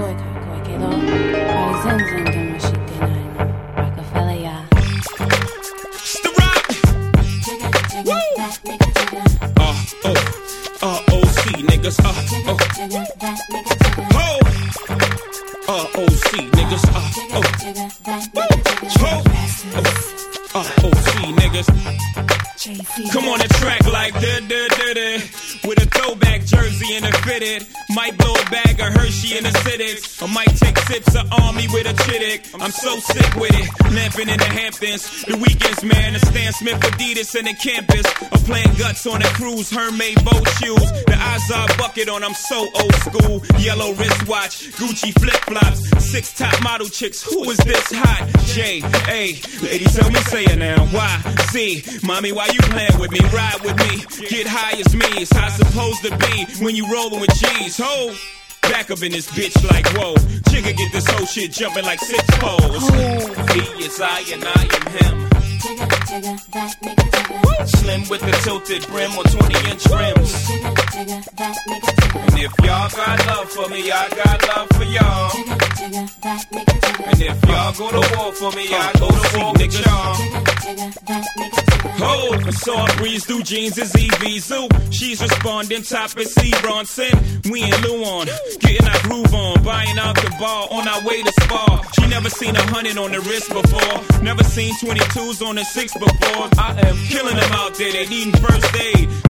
koi quedó. Parecen que mashite Rockefeller, yeah. It's the rock. ROC niggas. ROC niggas. ROC niggas. Come on the track like da-da-da-da. With a throwback jersey and a fitted. Might blow a bag of Hershey in the Civics. Or might take sips of Army with a Chittick. I'm so sick with it. Lamping in the Hamptons. The weekends, man. The Stan Smith Adidas and the campus. I'm playing guts on a cruise. Hermès boat shoes. The Azar bucket on. I'm so old school. Yellow wristwatch. Gucci flip-flops. 6 top model chicks. Who is this hot? J.A. Ladies, tell me, say it now. Why? C. Mommy, why you playing with me? Ride with me. Get high as me. It's how it's supposed to be when you rollin' with G's. Ho! Back up in this bitch like whoa. Jigga get this whole shit jumping like 6 poles. He is I and I am him. Slim with the tilted brim or 20-inch rims. And if y'all got love for me, I got love for y'all. And if y'all go to war for me, I go to war with y'all. Oh, so I breeze through jeans is EV Zoo. She's responding, top is C. Bronson. We in Luon, getting our groove on. Buying out the bar on our way to Spa. She never seen 100 on the wrist before. Never seen 22s on the 6 before. I am killing them out there, they needing first aid.